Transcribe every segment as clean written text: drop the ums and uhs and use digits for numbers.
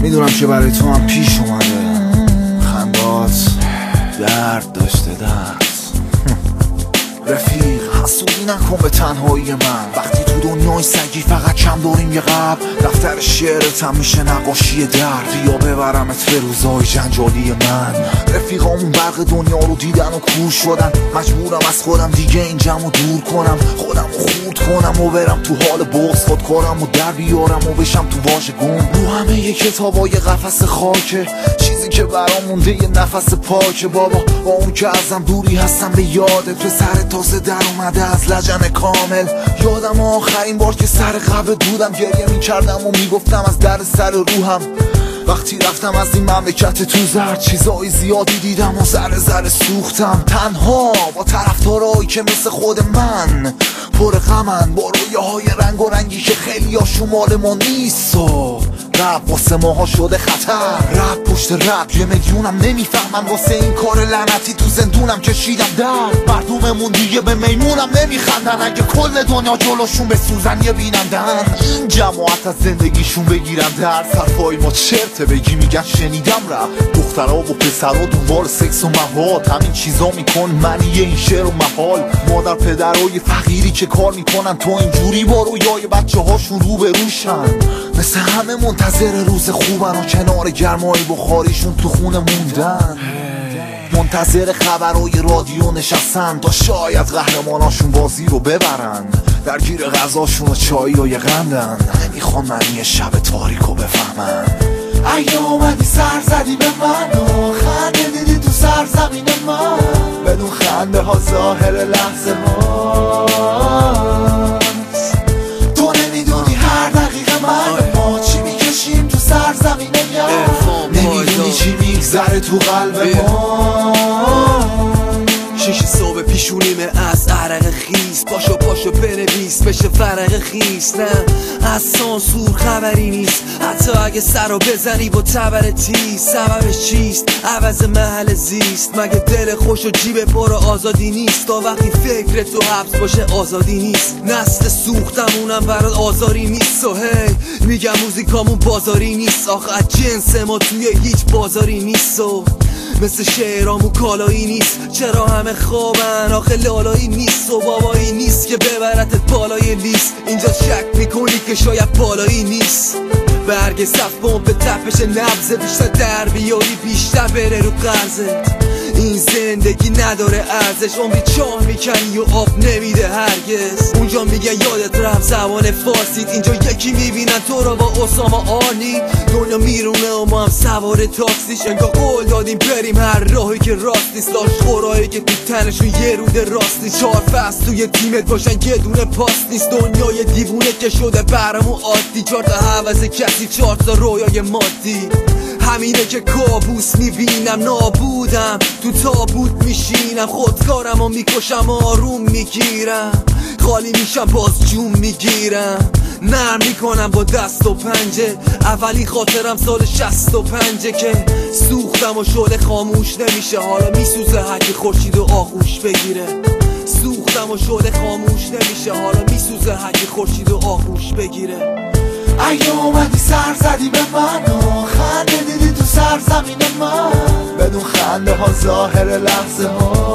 میدونم که برای تو هم پیش اومده خندات درد داشته درد. رفیق حسودی نکن به تنهایی من، وقتی تو دنیای سگی فقط کم داریم یه قبل. دفتر شعرتم میشه نقاشی درد، یا ببرمت به روزای جنجالی من. رفیقامون برق دنیا رو دیدن و کور شدن، مجبورم از خودم دیگه این جمعو دور کنم، خودم رو خورد کنم و برم تو حال بغض خود کنم و در بیارم و بشم تو واژه گم. رو همه یه کتابای قفس خاکه، چیزی که برام مونده یه نفس پاکه. بابا با اون که ازم دوری هستم به یادت، پسر تازه در اومده از لجن کامل. یادم آخرین بار که سر قبل بودم گریه میکردم و میگفتم از در سر روحم. وقتی رفتم از این مملکت تو زرد، چیزای زیادی دیدم و ذره ذره سوختم. تنها با طرفدارایی که مثل خود من پر غمن، با رویاهای رنگ و رنگی که خیلی ها شمال ما نیست. و رپ واسه ماها شده خطر، رپ پشت رپ یه میلیونم نمیفهمم. واسه این کار لعنتی تو زندونم کشیدم درد. مردممون دیگه به میمونم نمیخندن، اگه کل دنیا جلوشون بسوزن یه بینندن. این جماعت از زندگیشون بگیرن درس، حرفای ما چرته بگی میگن شنیدم رپ. دخترها و پسرها دنبال سکس و مواد، همین چیزا میکن منی این شعر و محال. مادر پدرای فقیری که کار میکنن تو اینجوری با رویای بچه هاشون رو به روشن. مثل همه منتظر روز خوبن و کنار گرمای بخاریشون تو خونه موندن. منتظر خبرهای رادیو نشستن تا شاید قهرماناشون بازی رو ببرن. درگیر غذاشون و چایی و یه قندن، نمیخوان من یه شب تاریکو بفهمن. اگه اومدی سر زدی به من و خنده دیدی تو سرزمین من، بدون خنده ها ظاهر لحظه هاست. تو نمیدونی هر دقیقه من ما چی میکشیم تو سرزمین من، نمیدونی چی میگذره تو قلب ما. شیش صبح پیشونیمه از عرق خیس، پاشو بنویس بشه فرق خیس. نه از سانسور خبری نیست، حتی اگه سر رو بزنی با تبر تیز. سببش چیست؟ عوض محل زیست. مگه دل خوش و جیب پر آزادی نیست؟ تا وقتی فکر تو حبس باشه آزادی نیست. نسل سوختمونم برات آزاری نیست. و هی میگم موزیکامون بازاری نیست، آخه از جنس ما توی هیچ بازاری نیست. و مثل شعرامون کالایی نیست، چرا همه خوابن آخه لالایی نیست. و بابایی نیست که ببرتت بالای لیست، اینجا شک میکنی که شاید بالایی نیست. برگ صف پمپ تپش نبضه، بیشتر در بیاری بیشتر بره رو قرضت. این زندگی نداره ارزش، عمری چاه میکنی و آب نمیده هرگز. اونجا میگن یادت رفت زبان فارسیت، اینجا یکی میبینن تو رو با اسامه آنی. دنیا میرونه و ما هم سوار تاکسیش، انگار قول دادیم بریم هر راهی که راست نیست. لاش خورایی که تو تنشون یه روده راست نیست. 4 فصل توی تیمت باشن یه دونه پاس نیست. دنیای دیوونه که شده برامون عادی، 4 تا حوض کسی 4 تا رویای مادی. همینه که کابوس میبینم نابودم، تو تابوت میشینم خودکارم و میکشم آروم میگیرم. خالی میشم باز جون میگیرم، نرم میکنم با دست و پنجه. اولی خاطرم سال 65 که سوختم و شعله خاموش نمیشه، حالا میسوزه هرکی خورشید و آغوش بگیره. سوختم و شعله خاموش نمیشه، حالا میسوزه هرکی خورشید و آغوش بگیره. اگه اومدی سر زدی به من و خنده دیدی تو سرزمین من، بدون خنده ها ظاهر لحظه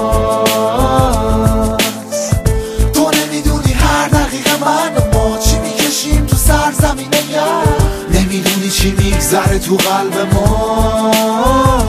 هاست. تو نمیدونی هر دقیقه من و ما چی میکشیم تو سرزمین من، نمیدونی چی میگذره تو قلب ما.